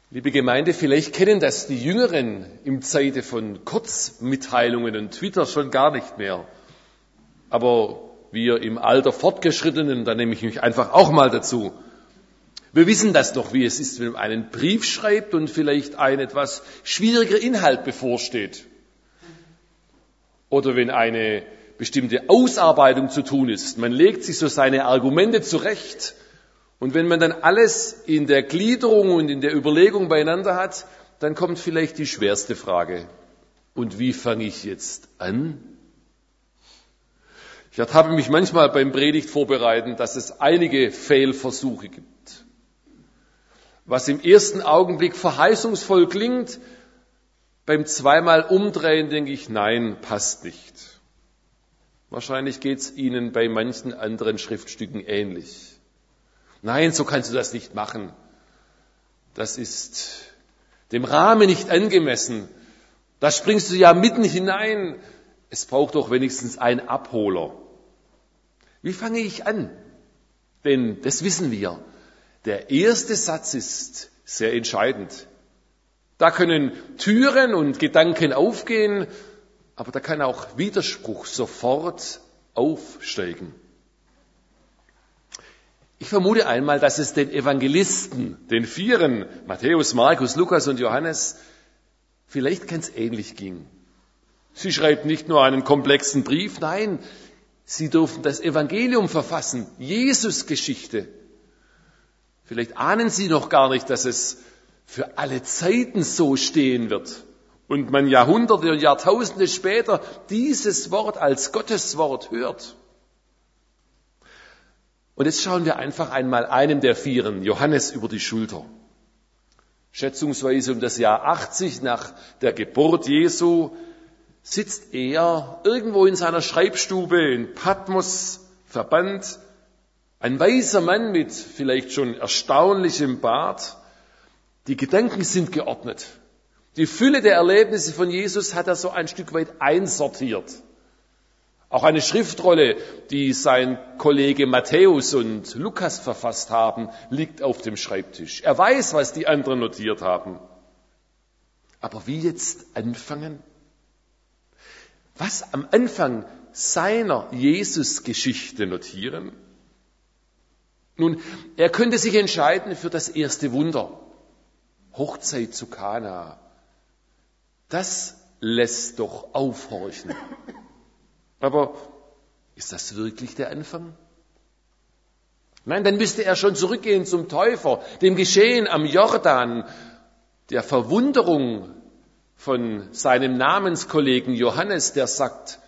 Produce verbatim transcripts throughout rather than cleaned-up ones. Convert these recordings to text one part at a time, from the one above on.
Liebe Gemeinde, vielleicht kennen das die Jüngeren im Zeite von Kurzmitteilungen und Twitter schon gar nicht mehr. Aber wir im Alter Fortgeschrittenen, da nehme ich mich einfach auch mal dazu. Wir wissen das doch, wie es ist, wenn man einen Brief schreibt und vielleicht ein etwas schwieriger Inhalt bevorsteht. Oder wenn eine bestimmte Ausarbeitung zu tun ist. Man legt sich so seine Argumente zurecht. Und wenn man dann alles in der Gliederung und in der Überlegung beieinander hat, dann kommt vielleicht die schwerste Frage. Und wie fange ich jetzt an? Ich ertappe mich manchmal beim Predigt vorbereiten, dass es einige Fehlversuche gibt. Was im ersten Augenblick verheißungsvoll klingt, beim zweimal Umdrehen denke ich, nein, passt nicht. Wahrscheinlich geht es Ihnen bei manchen anderen Schriftstücken ähnlich. Nein, so kannst du das nicht machen. Das ist dem Rahmen nicht angemessen. Da springst du ja mitten hinein. Es braucht doch wenigstens einen Abholer. Wie fange ich an? Denn das wissen wir. Der erste Satz ist sehr entscheidend. Da können Türen und Gedanken aufgehen, aber da kann auch Widerspruch sofort aufsteigen. Ich vermute einmal, dass es den Evangelisten, den Vieren, Matthäus, Markus, Lukas und Johannes, vielleicht ganz ähnlich ging. Sie schreiben nicht nur einen komplexen Brief, nein, sie durften das Evangelium verfassen, Jesus-Geschichte. Vielleicht ahnen Sie noch gar nicht, dass es für alle Zeiten so stehen wird und man Jahrhunderte und Jahrtausende später dieses Wort als Gotteswort hört. Und jetzt schauen wir einfach einmal einem der Vieren, Johannes, über die Schulter. Schätzungsweise um das Jahr achtzig nach der Geburt Jesu sitzt er irgendwo in seiner Schreibstube in Patmos, verbannt, ein weißer Mann mit vielleicht schon erstaunlichem Bart. Die Gedanken sind geordnet. Die Fülle der Erlebnisse von Jesus hat er so ein Stück weit einsortiert. Auch eine Schriftrolle, die sein Kollege Matthäus und Lukas verfasst haben, liegt auf dem Schreibtisch. Er weiß, was die anderen notiert haben. Aber wie jetzt anfangen? Was am Anfang seiner Jesus-Geschichte notieren? Nun, er könnte sich entscheiden für das erste Wunder. Hochzeit zu Kana. Das lässt doch aufhorchen. Aber ist das wirklich der Anfang? Nein, dann müsste er schon zurückgehen zum Täufer, dem Geschehen am Jordan, der Verwunderung von seinem Namenskollegen Johannes, der sagt,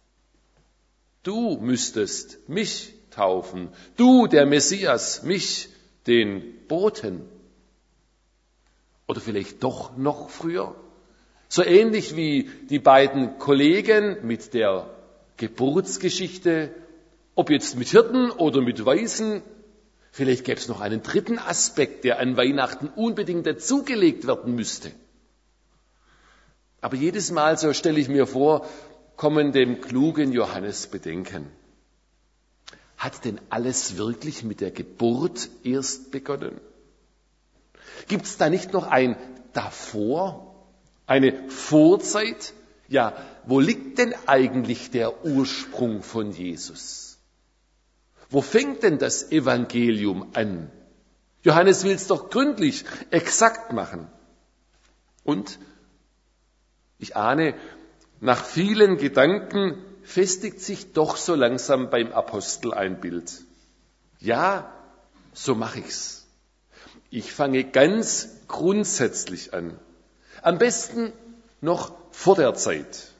du müsstest mich taufen, du, der Messias, mich, den Boten. Oder vielleicht doch noch früher? So ähnlich wie die beiden Kollegen mit der Geburtsgeschichte, ob jetzt mit Hirten oder mit Weisen. Vielleicht gäbe es noch einen dritten Aspekt, der an Weihnachten unbedingt dazugelegt werden müsste. Aber jedes Mal, so stelle ich mir vor, kommen dem klugen Johannes Bedenken. Hat denn alles wirklich mit der Geburt erst begonnen? Gibt es da nicht noch ein davor, eine Vorzeit? Ja, wo liegt denn eigentlich der Ursprung von Jesus? Wo fängt denn das Evangelium an? Johannes will es doch gründlich, exakt machen. Und ich ahne, nach vielen Gedanken festigt sich doch so langsam beim Apostel ein Bild. Ja, so mache ich's. Ich fange ganz grundsätzlich an. Am besten noch vor der Zeit.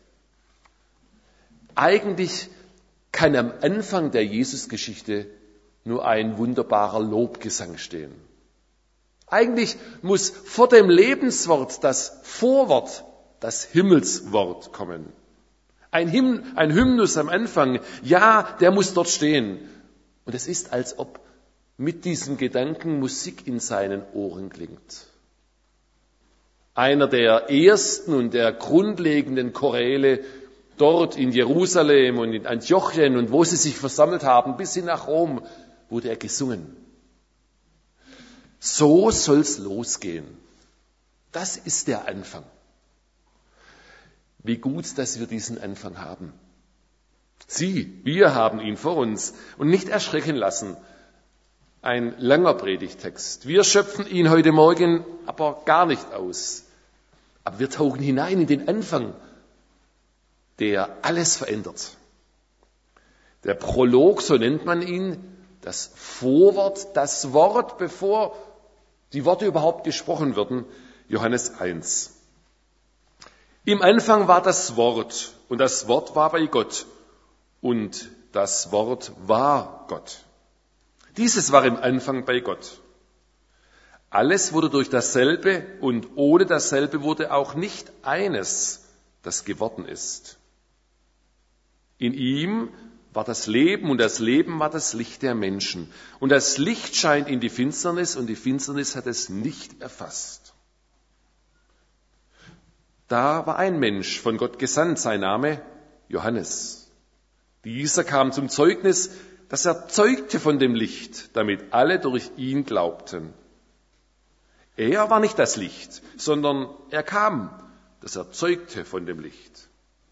Eigentlich kann am Anfang der Jesusgeschichte nur ein wunderbarer Lobgesang stehen. Eigentlich muss vor dem Lebenswort das Vorwort, das Himmelswort kommen. Ein, Hymn, ein Hymnus am Anfang, ja, der muss dort stehen. Und es ist, als ob mit diesem Gedanken Musik in seinen Ohren klingt. Einer der ersten und der grundlegenden Choräle dort in Jerusalem und in Antiochien und wo sie sich versammelt haben, bis hin nach Rom, wurde er gesungen. So soll's losgehen. Das ist der Anfang. Wie gut, dass wir diesen Anfang haben. Sie, wir haben ihn vor uns und nicht erschrecken lassen. Ein langer Predigtext. Wir schöpfen ihn heute Morgen aber gar nicht aus. Aber wir tauchen hinein in den Anfang, der alles verändert. Der Prolog, so nennt man ihn, das Vorwort, das Wort, bevor die Worte überhaupt gesprochen würden, Johannes eins. Im Anfang war das Wort und das Wort war bei Gott und das Wort war Gott. Dieses war im Anfang bei Gott. Alles wurde durch dasselbe und ohne dasselbe wurde auch nicht eines, das geworden ist. In ihm war das Leben und das Leben war das Licht der Menschen. Und das Licht scheint in die Finsternis und die Finsternis hat es nicht erfasst. Da war ein Mensch von Gott gesandt, sein Name Johannes. Dieser kam zum Zeugnis, dass er zeugte von dem Licht, damit alle durch ihn glaubten. Er war nicht das Licht, sondern er kam, dass er zeugte von dem Licht.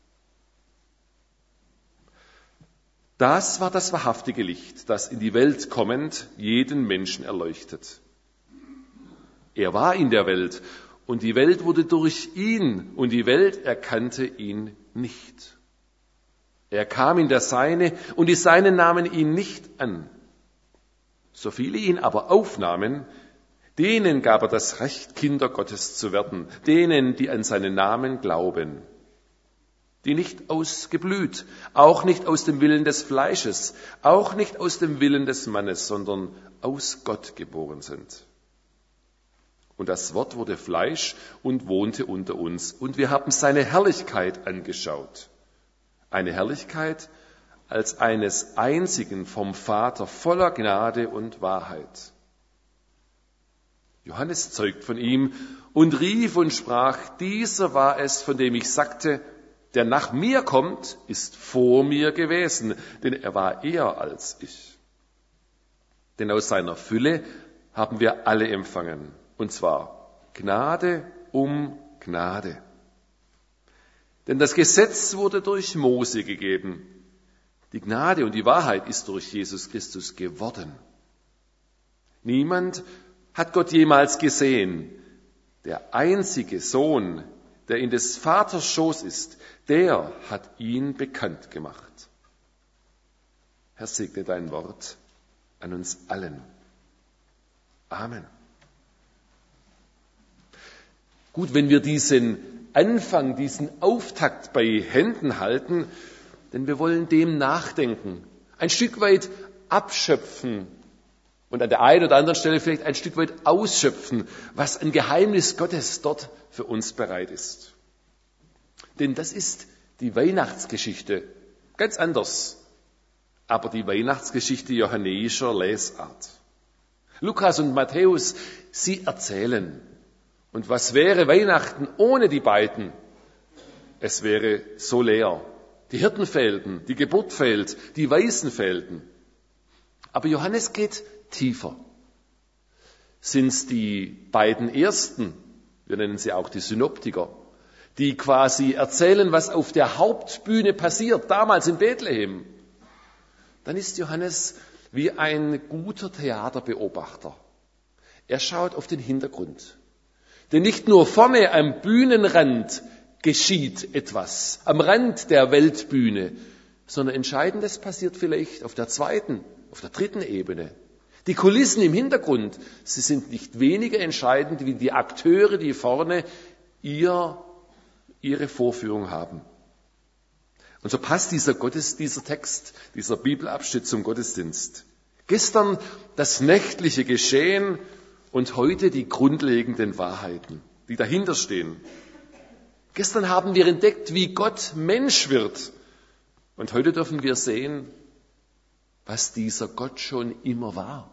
Das war das wahrhaftige Licht, das in die Welt kommend jeden Menschen erleuchtet. Er war in der Welt und die Welt wurde durch ihn und die Welt erkannte ihn nicht. Er kam in das Seine und die Seinen nahmen ihn nicht an. So viele ihn aber aufnahmen, denen gab er das Recht, Kinder Gottes zu werden, denen, die an seinen Namen glauben. Die nicht aus Geblüt, auch nicht aus dem Willen des Fleisches, auch nicht aus dem Willen des Mannes, sondern aus Gott geboren sind. Und das Wort wurde Fleisch und wohnte unter uns, und wir haben seine Herrlichkeit angeschaut. Eine Herrlichkeit als eines einzigen vom Vater voller Gnade und Wahrheit. Johannes zeugt von ihm und rief und sprach, dieser war es, von dem ich sagte, der nach mir kommt, ist vor mir gewesen, denn er war eher als ich. Denn aus seiner Fülle haben wir alle empfangen, und zwar Gnade um Gnade. Denn das Gesetz wurde durch Mose gegeben. Die Gnade und die Wahrheit ist durch Jesus Christus geworden. Niemand hat Gott jemals gesehen. Der einzige Sohn, der in des Vaters Schoß ist, der hat ihn bekannt gemacht. Herr, segne dein Wort an uns allen. Amen. Gut, wenn wir diesen Anfang, diesen Auftakt bei Händen halten, denn wir wollen dem nachdenken, ein Stück weit abschöpfen und an der einen oder anderen Stelle vielleicht ein Stück weit ausschöpfen, was ein Geheimnis Gottes dort für uns bereit ist. Denn das ist die Weihnachtsgeschichte, ganz anders, aber die Weihnachtsgeschichte johannäischer Lesart. Lukas und Matthäus, sie erzählen. Und was wäre Weihnachten ohne die beiden? Es wäre so leer. Die Hirten fehlten, die Geburt fehlt, die Weisen fehlten. Aber Johannes geht tiefer. Sind es die beiden Ersten, wir nennen sie auch die Synoptiker, die quasi erzählen, was auf der Hauptbühne passiert, damals in Bethlehem, dann ist Johannes wie ein guter Theaterbeobachter. Er schaut auf den Hintergrund. Denn nicht nur vorne am Bühnenrand geschieht etwas, am Rand der Weltbühne, sondern Entscheidendes passiert vielleicht auf der zweiten, auf der dritten Ebene. Die Kulissen im Hintergrund, sie sind nicht weniger entscheidend wie die Akteure, die vorne ihr, ihre Vorführung haben. Und so passt dieser Gottes, dieser Text, dieser Bibelabschnitt zum Gottesdienst. Gestern das nächtliche Geschehen und heute die grundlegenden Wahrheiten, die dahinter stehen. Gestern haben wir entdeckt, wie Gott Mensch wird. Und heute dürfen wir sehen, was dieser Gott schon immer war.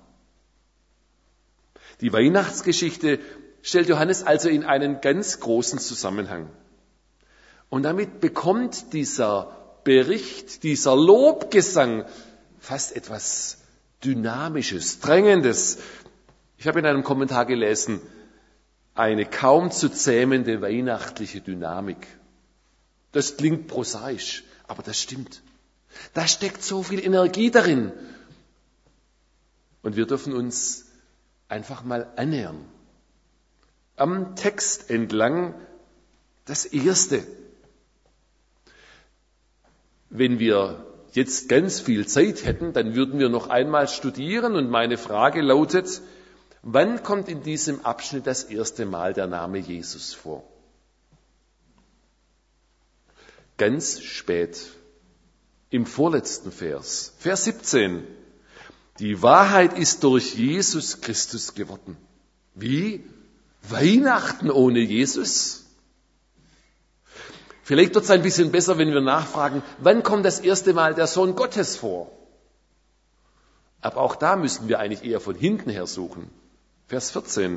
Die Weihnachtsgeschichte stellt Johannes also in einen ganz großen Zusammenhang. Und damit bekommt dieser Bericht, dieser Lobgesang fast etwas Dynamisches, Drängendes. Ich habe in einem Kommentar gelesen, eine kaum zu zähmende weihnachtliche Dynamik. Das klingt prosaisch, aber das stimmt. Da steckt so viel Energie darin. Und wir dürfen uns einfach mal annähern. Am Text entlang das Erste. Wenn wir jetzt ganz viel Zeit hätten, dann würden wir noch einmal studieren und meine Frage lautet, wann kommt in diesem Abschnitt das erste Mal der Name Jesus vor? Ganz spät, im vorletzten Vers, Vers siebzehn. Die Wahrheit ist durch Jesus Christus geworden. Wie? Weihnachten ohne Jesus? Vielleicht wird es ein bisschen besser, wenn wir nachfragen, wann kommt das erste Mal der Sohn Gottes vor? Aber auch da müssen wir eigentlich eher von hinten her suchen. Vers vierzehn.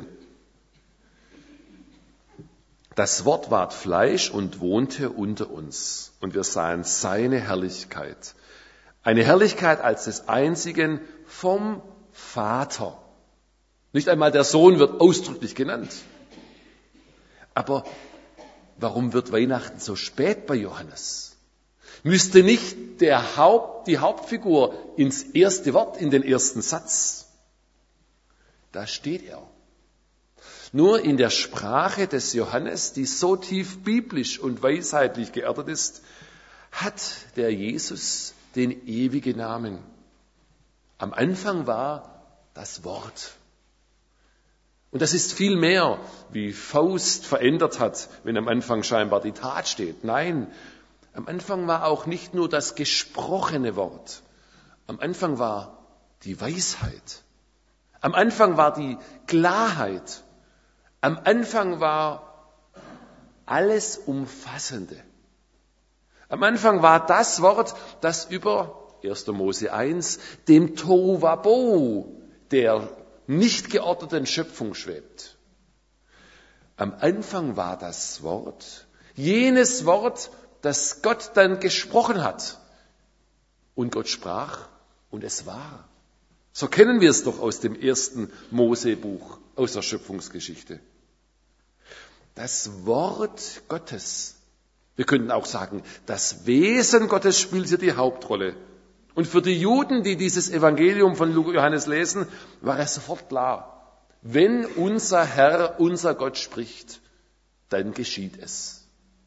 Das Wort ward Fleisch und wohnte unter uns, und wir sahen seine Herrlichkeit. Eine Herrlichkeit als des einzigen vom Vater. Nicht einmal der Sohn wird ausdrücklich genannt. Aber warum wird Weihnachten so spät bei Johannes? Müsste nicht der Haupt, die Hauptfigur ins erste Wort, in den ersten Satz? Da steht er. Nur in der Sprache des Johannes, die so tief biblisch und weisheitlich geerdet ist, hat der Jesus den ewigen Namen. Am Anfang war das Wort. Und das ist viel mehr, wie Faust verändert hat, wenn am Anfang scheinbar die Tat steht. Nein, am Anfang war auch nicht nur das gesprochene Wort. Am Anfang war die Weisheit. Am Anfang war die Klarheit. Am Anfang war alles Umfassende. Am Anfang war das Wort, das über erster Mose eins dem Tohuwabohu, der nicht geordneten Schöpfung schwebt. Am Anfang war das Wort, jenes Wort, das Gott dann gesprochen hat. Und Gott sprach und es war. So kennen wir es doch aus dem ersten Mosebuch, aus der Schöpfungsgeschichte. Das Wort Gottes, wir könnten auch sagen, das Wesen Gottes spielt hier die Hauptrolle. Und für die Juden, die dieses Evangelium von Johannes lesen, war es sofort klar, wenn unser Herr, unser Gott spricht, dann geschieht es.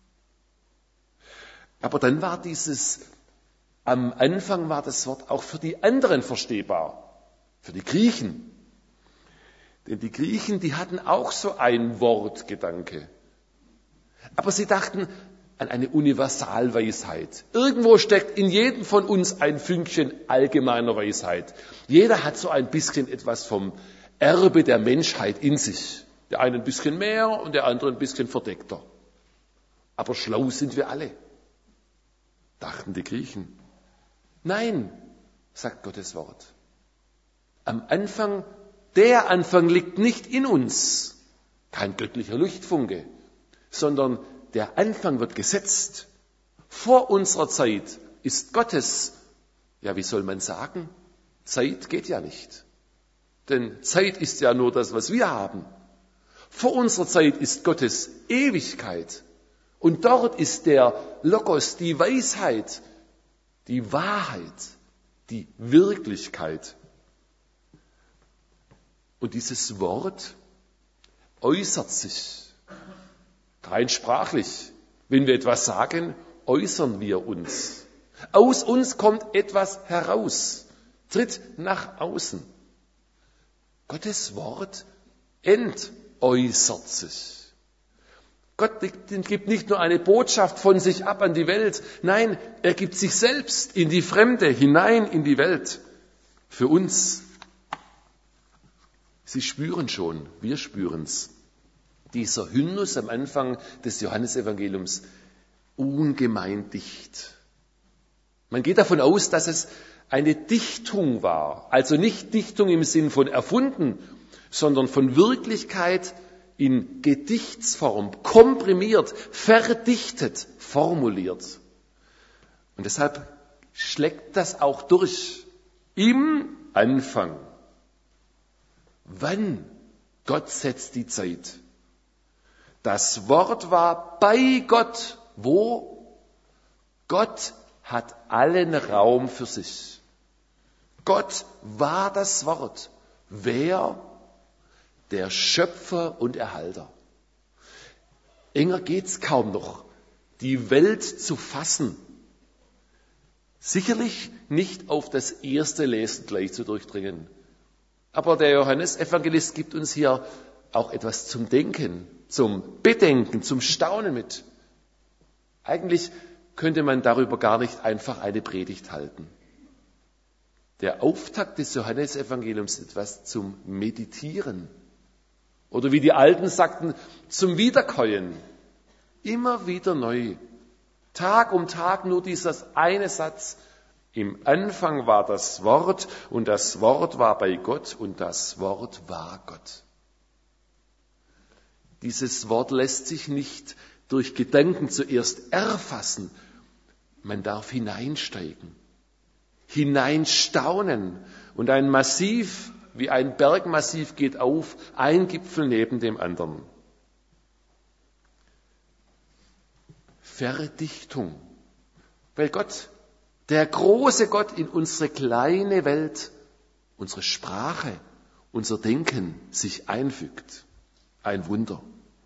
Aber dann war dieses, am Anfang war das Wort auch für die anderen verstehbar, für die Griechen. Denn die Griechen, die hatten auch so ein Wortgedanke. Aber sie dachten an eine Universalweisheit. Irgendwo steckt in jedem von uns ein Fünkchen allgemeiner Weisheit. Jeder hat so ein bisschen etwas vom Erbe der Menschheit in sich. Der eine ein bisschen mehr und der andere ein bisschen verdeckter. Aber schlau sind wir alle, dachten die Griechen. Nein, sagt Gottes Wort. Am Anfang, der Anfang liegt nicht in uns, kein göttlicher Lichtfunke, sondern der Anfang wird gesetzt. Vor unserer Zeit ist Gottes, ja, wie soll man sagen? Zeit geht ja nicht. Denn Zeit ist ja nur das, was wir haben. Vor unserer Zeit ist Gottes Ewigkeit. Und dort ist der Logos, die Weisheit, die Wahrheit, die Wirklichkeit. Und dieses Wort äußert sich. Rein sprachlich. Wenn wir etwas sagen, äußern wir uns. Aus uns kommt etwas heraus, tritt nach außen. Gottes Wort entäußert sich. Gott gibt nicht nur eine Botschaft von sich ab an die Welt, nein, er gibt sich selbst in die Fremde, hinein in die Welt. Für uns. Sie spüren schon, wir spüren's. Dieser Hymnus am Anfang des Johannesevangeliums, ungemein dicht. Man geht davon aus, dass es eine Dichtung war. Also nicht Dichtung im Sinn von erfunden, sondern von Wirklichkeit in Gedichtsform, komprimiert, verdichtet, formuliert. Und deshalb schlägt das auch durch. Im Anfang. Wann? Gott setzt die Zeit. Das Wort war bei Gott. Wo? Gott hat allen Raum für sich. Gott war das Wort. Wer? Der Schöpfer und Erhalter. Enger geht's kaum noch, die Welt zu fassen. Sicherlich nicht auf das erste Lesen gleich zu durchdringen. Aber der Johannesevangelist gibt uns hier auch etwas zum Denken, zum Bedenken, zum Staunen mit. Eigentlich könnte man darüber gar nicht einfach eine Predigt halten. Der Auftakt des Johannesevangeliums ist etwas zum Meditieren. Oder wie die Alten sagten, zum Wiederkäuen. Immer wieder neu. Tag um Tag nur dieser eine Satz. Im Anfang war das Wort und das Wort war bei Gott und das Wort war Gott. Dieses Wort lässt sich nicht durch Gedanken zuerst erfassen. Man darf hineinsteigen, hineinstaunen und ein Massiv, wie ein Bergmassiv geht auf, ein Gipfel neben dem anderen. Verdichtung, weil Gott, der große Gott in unsere kleine Welt, unsere Sprache, unser Denken sich einfügt. Ein Wunder.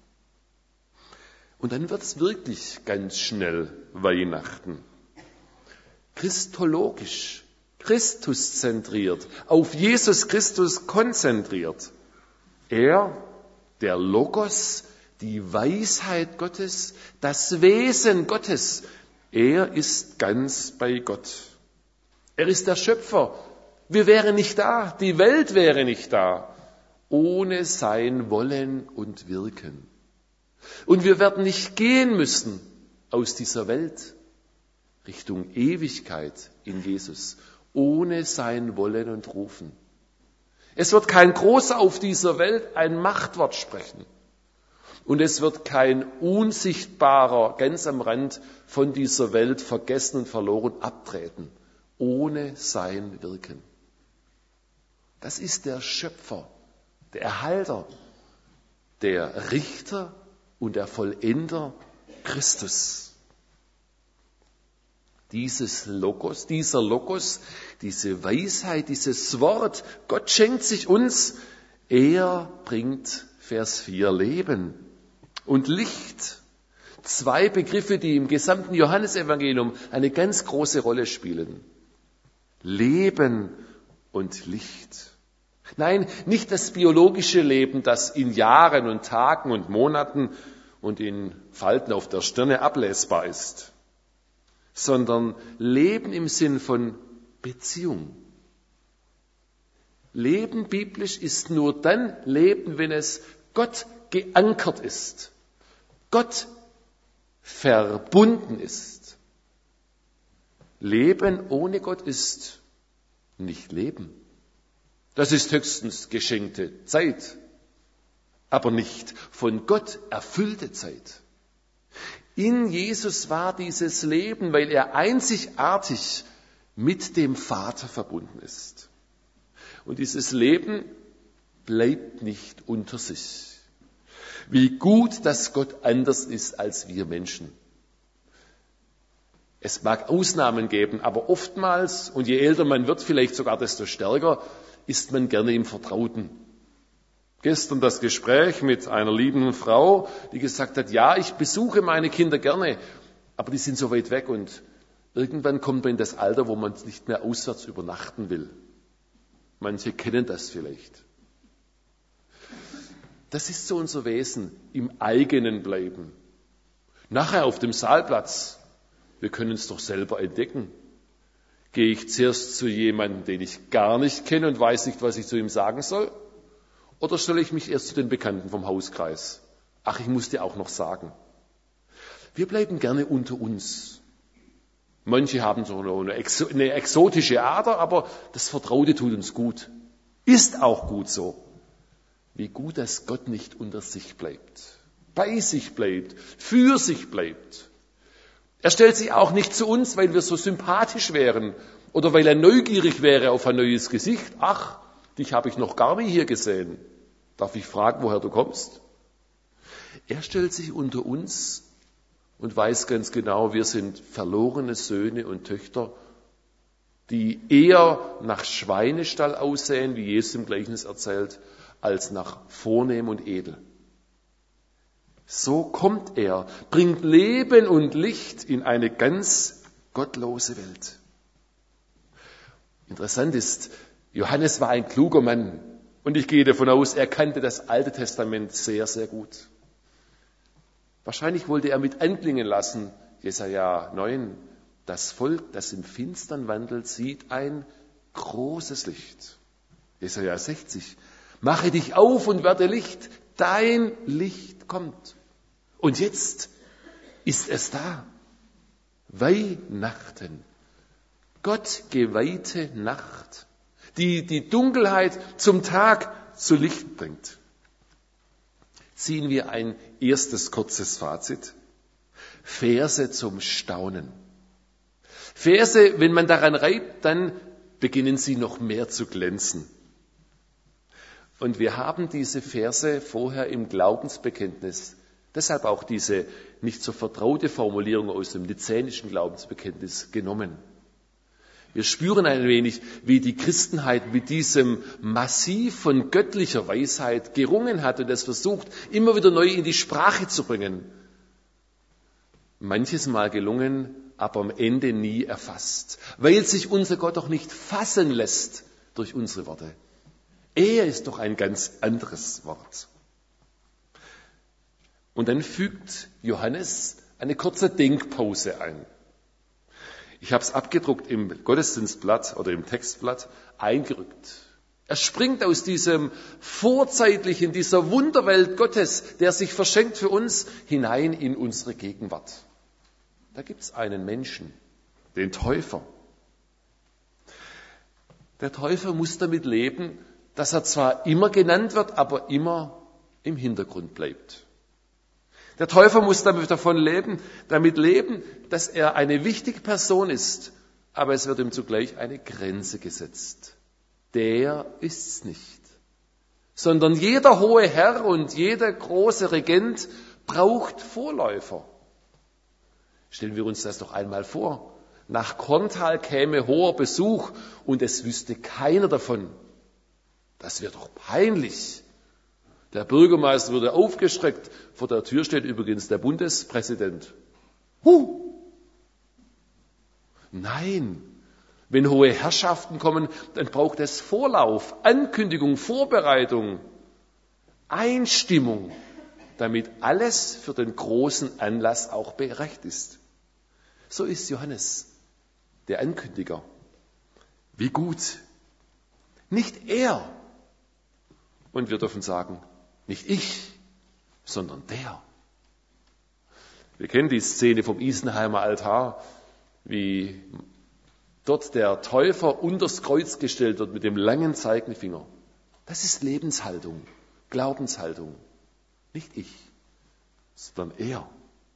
Und dann wird es wirklich ganz schnell Weihnachten. Christologisch, Christuszentriert, auf Jesus Christus konzentriert. Er, der Logos, die Weisheit Gottes, das Wesen Gottes, er ist ganz bei Gott. Er ist der Schöpfer. Wir wären nicht da, die Welt wäre nicht da, ohne sein Wollen und Wirken. Und wir werden nicht gehen müssen aus dieser Welt Richtung Ewigkeit in Jesus, ohne sein Wollen und Rufen. Es wird kein Großer auf dieser Welt ein Machtwort sprechen. Und es wird kein Unsichtbarer ganz am Rand von dieser Welt vergessen und verloren abtreten, ohne sein Wirken. Das ist der Schöpfer, der Erhalter, der Richter und der Vollender Christus. Dieses Logos, dieser Logos, diese Weisheit, dieses Wort, Gott schenkt sich uns, er bringt, Vers vier, Leben und Licht. Zwei Begriffe, die im gesamten Johannesevangelium eine ganz große Rolle spielen. Leben und Licht. Nein, nicht das biologische Leben, das in Jahren und Tagen und Monaten und in Falten auf der Stirne ablesbar ist, sondern Leben im Sinn von Beziehung. Leben biblisch ist nur dann Leben, wenn es Gott geankert ist, Gott verbunden ist. Leben ohne Gott ist nicht Leben. Das ist höchstens geschenkte Zeit, aber nicht von Gott erfüllte Zeit. In Jesus war dieses Leben, weil er einzigartig mit dem Vater verbunden ist. Und dieses Leben bleibt nicht unter sich. Wie gut, dass Gott anders ist als wir Menschen. Es mag Ausnahmen geben, aber oftmals, und je älter man wird, vielleicht sogar desto stärker, ist man gerne im Vertrauten. Gestern das Gespräch mit einer lieben Frau, die gesagt hat, ja, ich besuche meine Kinder gerne, aber die sind so weit weg und irgendwann kommt man in das Alter, wo man nicht mehr auswärts übernachten will. Manche kennen das vielleicht. Das ist so unser Wesen, im eigenen bleiben. Nachher auf dem Saalplatz, wir können es doch selber entdecken. Gehe ich zuerst zu jemandem, den ich gar nicht kenne und weiß nicht, was ich zu ihm sagen soll? Oder stelle ich mich erst zu den Bekannten vom Hauskreis? Ach, ich muss dir auch noch sagen. Wir bleiben gerne unter uns. Manche haben so eine, Exo- eine exotische Ader, aber das Vertraute tut uns gut. Ist auch gut so. Wie gut, dass Gott nicht unter sich bleibt, bei sich bleibt, für sich bleibt. Er stellt sich auch nicht zu uns, weil wir so sympathisch wären oder weil er neugierig wäre auf ein neues Gesicht. Ach, dich habe ich noch gar nie hier gesehen. Darf ich fragen, woher du kommst? Er stellt sich unter uns und weiß ganz genau, wir sind verlorene Söhne und Töchter, die eher nach Schweinestall aussehen, wie Jesus im Gleichnis erzählt, als nach vornehm und edel. So kommt er, bringt Leben und Licht in eine ganz gottlose Welt. Interessant ist, Johannes war ein kluger Mann und ich gehe davon aus, er kannte das Alte Testament sehr, sehr gut. Wahrscheinlich wollte er mit anklingen lassen, Jesaja neun, das Volk, das im Finstern wandelt, sieht ein großes Licht. Jesaja sechzig, mache dich auf und werde Licht, dein Licht kommt. Und jetzt ist es da. Weihnachten, Gott geweihte Nacht, die die Dunkelheit zum Tag zu Licht bringt. Ziehen wir ein erstes kurzes Fazit. Verse zum Staunen. Verse, wenn man daran reibt, dann beginnen sie noch mehr zu glänzen. Und wir haben diese Verse vorher im Glaubensbekenntnis, deshalb auch diese nicht so vertraute Formulierung aus dem nizänischen Glaubensbekenntnis genommen. Wir spüren ein wenig, wie die Christenheit mit diesem Massiv von göttlicher Weisheit gerungen hat und es versucht, immer wieder neu in die Sprache zu bringen. Manches Mal gelungen, aber am Ende nie erfasst, weil sich unser Gott doch nicht fassen lässt durch unsere Worte. Er ist doch ein ganz anderes Wort. Und dann fügt Johannes eine kurze Denkpause ein. Ich habe es abgedruckt im Gottesdienstblatt oder im Textblatt eingerückt. Er springt aus diesem vorzeitlichen, dieser Wunderwelt Gottes, der sich verschenkt für uns, hinein in unsere Gegenwart. Da gibt es einen Menschen, den Täufer. Der Täufer muss damit leben, dass er zwar immer genannt wird, aber immer im Hintergrund bleibt. Der Täufer muss damit davon leben, damit leben, dass er eine wichtige Person ist, aber es wird ihm zugleich eine Grenze gesetzt. Der ist's nicht. Sondern jeder hohe Herr und jeder große Regent braucht Vorläufer. Stellen wir uns das doch einmal vor. Nach Korntal käme hoher Besuch und es wüsste keiner davon. Das wäre doch peinlich. Der Bürgermeister würde aufgeschreckt. Vor der Tür steht übrigens der Bundespräsident. Huh! Nein, wenn hohe Herrschaften kommen, dann braucht es Vorlauf, Ankündigung, Vorbereitung, Einstimmung, damit alles für den großen Anlass auch bereit ist. So ist Johannes, der Ankündiger. Wie gut. Nicht er. Und wir dürfen sagen, nicht ich, sondern der. Wir kennen die Szene vom Isenheimer Altar, wie dort der Täufer unters Kreuz gestellt wird mit dem langen Zeigefinger. Das ist Lebenshaltung, Glaubenshaltung. Nicht ich, sondern er.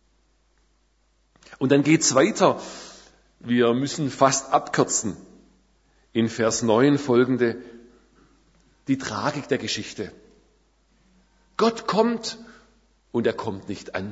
Und dann geht's weiter. Wir müssen fast abkürzen. In Vers neun folgende, die Tragik der Geschichte. Gott kommt und er kommt nicht an.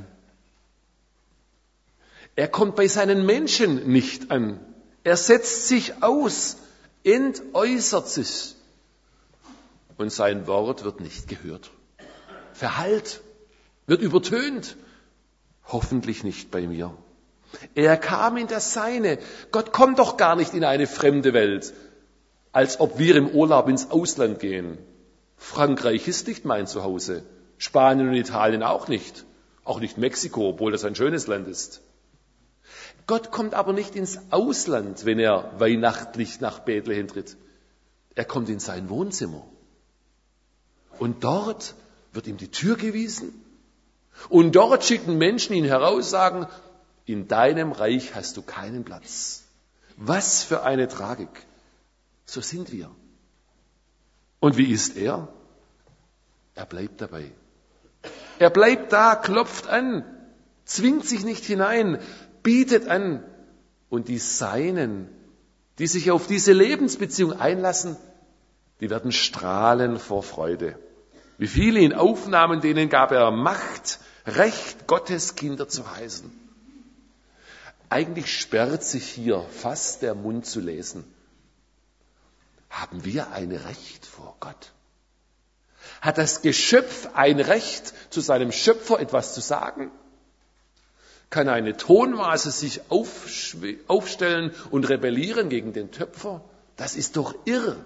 Er kommt bei seinen Menschen nicht an. Er setzt sich aus, entäußert sich. Und sein Wort wird nicht gehört. Verhallt, wird übertönt. Hoffentlich nicht bei mir. Er kam in das Seine. Gott kommt doch gar nicht in eine fremde Welt, als ob wir im Urlaub ins Ausland gehen. Frankreich ist nicht mein Zuhause. Spanien und Italien auch nicht. Auch nicht Mexiko, obwohl das ein schönes Land ist. Gott kommt aber nicht ins Ausland, wenn er weihnachtlich nach Bethlehem tritt. Er kommt in sein Wohnzimmer. Und dort wird ihm die Tür gewiesen. Und dort schicken Menschen ihn heraus, sagen, in deinem Reich hast du keinen Platz. Was für eine Tragik. So sind wir. Und wie ist er? Er bleibt dabei. Er bleibt da, klopft an, zwingt sich nicht hinein, bietet an. Und die Seinen, die sich auf diese Lebensbeziehung einlassen, die werden strahlen vor Freude. Wie viele ihn aufnahmen, denen gab er Macht, Recht Gottes Kinder zu heißen. Eigentlich sperrt sich hier fast der Mund zu lesen. Haben wir ein Recht vor Gott? Hat das Geschöpf ein Recht, zu seinem Schöpfer etwas zu sagen? Kann eine Tonvase sich aufstellen und rebellieren gegen den Töpfer? Das ist doch irre.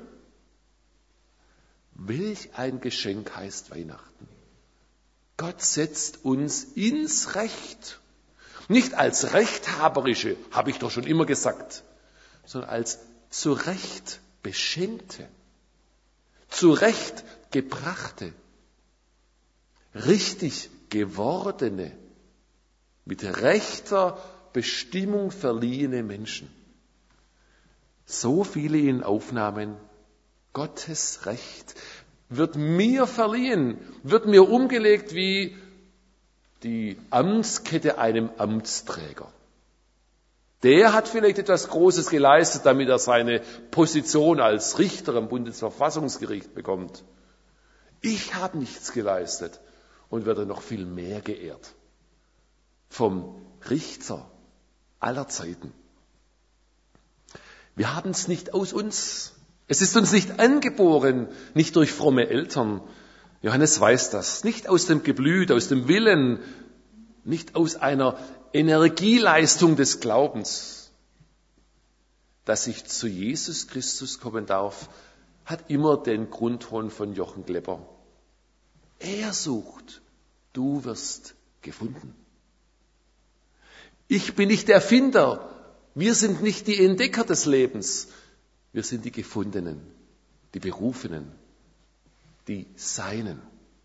Welch ein Geschenk heißt Weihnachten. Gott setzt uns ins Recht. Nicht als Rechthaberische, habe ich doch schon immer gesagt, sondern als zu Recht Beschenkte, zu Recht Gebrachte, richtig gewordene, mit rechter Bestimmung verliehene Menschen. So viele in Aufnahmen, Gottes Recht wird mir verliehen, wird mir umgelegt wie die Amtskette einem Amtsträger. Der hat vielleicht etwas Großes geleistet, damit er seine Position als Richter am Bundesverfassungsgericht bekommt. Ich habe nichts geleistet und werde noch viel mehr geehrt. Vom Richter aller Zeiten. Wir haben es nicht aus uns. Es ist uns nicht angeboren, nicht durch fromme Eltern. Johannes weiß das. Nicht aus dem Geblüt, aus dem Willen, nicht aus einer Energieleistung des Glaubens. Dass ich zu Jesus Christus kommen darf, hat immer den Grundton von Jochen Klepper. Er sucht, du wirst gefunden. Ich bin nicht der Erfinder. Wir sind nicht die Entdecker des Lebens. Wir sind die Gefundenen, die Berufenen, die Seinen.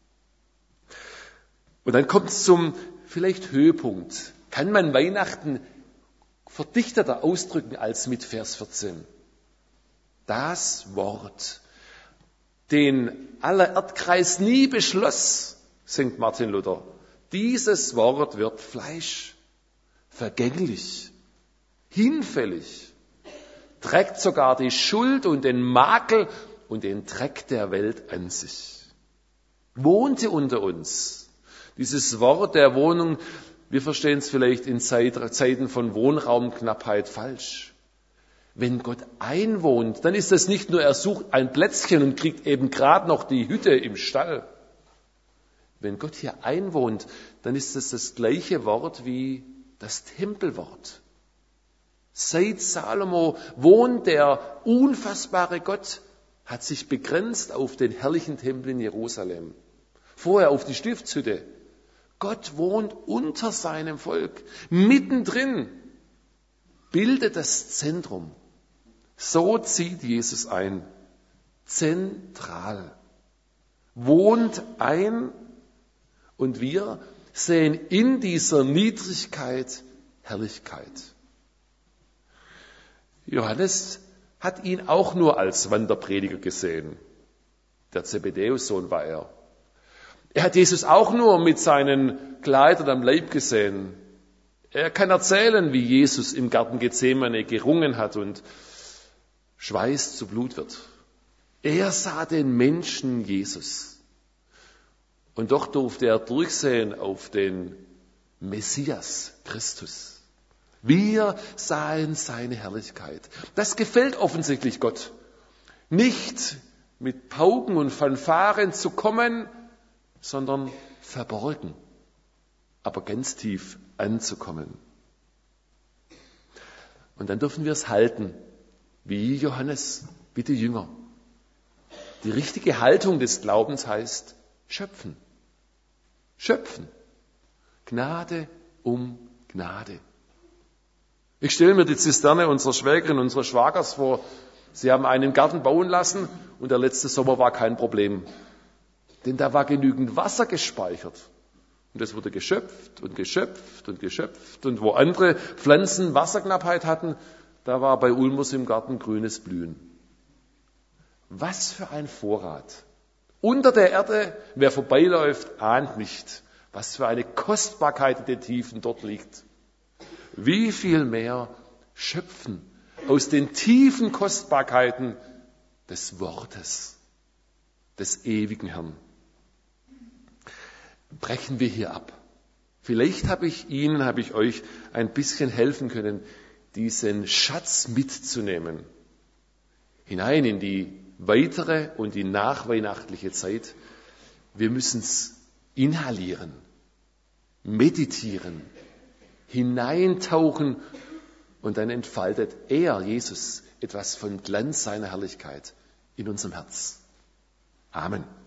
Und dann kommt es zum vielleicht Höhepunkt. Kann man Weihnachten verdichteter ausdrücken als mit Vers vierzehn? Das Wort, den aller Erdkreis nie beschloss, singt Martin Luther. Dieses Wort wird Fleisch, vergänglich, hinfällig, trägt sogar die Schuld und den Makel und den Dreck der Welt an sich. Wohnte unter uns. Dieses Wort der Wohnung, wir verstehen es vielleicht in Zeiten von Wohnraumknappheit falsch. Wenn Gott einwohnt, dann ist das nicht nur, er sucht ein Plätzchen und kriegt eben gerade noch die Hütte im Stall. Wenn Gott hier einwohnt, dann ist das das gleiche Wort wie das Tempelwort. Seit Salomo wohnt der unfassbare Gott, hat sich begrenzt auf den herrlichen Tempel in Jerusalem. Vorher auf die Stiftshütte. Gott wohnt unter seinem Volk, mittendrin, bildet das Zentrum. So zieht Jesus ein, zentral, wohnt ein und wir sehen in dieser Niedrigkeit Herrlichkeit. Johannes hat ihn auch nur als Wanderprediger gesehen. Der Zebedäus-Sohn war er. Er hat Jesus auch nur mit seinen Kleidern am Leib gesehen. Er kann erzählen, wie Jesus im Garten Gethsemane gerungen hat und Schweiß zu Blut wird. Er sah den Menschen Jesus. Und doch durfte er durchsehen auf den Messias Christus. Wir sahen seine Herrlichkeit. Das gefällt offensichtlich Gott. Nicht mit Pauken und Fanfaren zu kommen, sondern verborgen, aber ganz tief anzukommen. Und dann dürfen wir es halten, wie Johannes, wie die Jünger. Die richtige Haltung des Glaubens heißt schöpfen. Schöpfen. Gnade um Gnade. Ich stelle mir die Zisterne unserer Schwägerin, unseres Schwagers vor. Sie haben einen Garten bauen lassen und der letzte Sommer war kein Problem. Denn da war genügend Wasser gespeichert. Und es wurde geschöpft und geschöpft und geschöpft. Und wo andere Pflanzen Wasserknappheit hatten, da war bei Ulmers im Garten grünes Blühen. Was für ein Vorrat. Unter der Erde, wer vorbeiläuft, ahnt nicht, was für eine Kostbarkeit in den Tiefen dort liegt. Wie viel mehr schöpfen aus den tiefen Kostbarkeiten des Wortes, des ewigen Herrn. Brechen wir hier ab. Vielleicht habe ich Ihnen, habe ich euch ein bisschen helfen können, diesen Schatz mitzunehmen, hinein in die weitere und die nachweihnachtliche Zeit. Wir müssen es inhalieren, meditieren, hineintauchen und dann entfaltet er, Jesus, etwas von Glanz seiner Herrlichkeit in unserem Herz. Amen.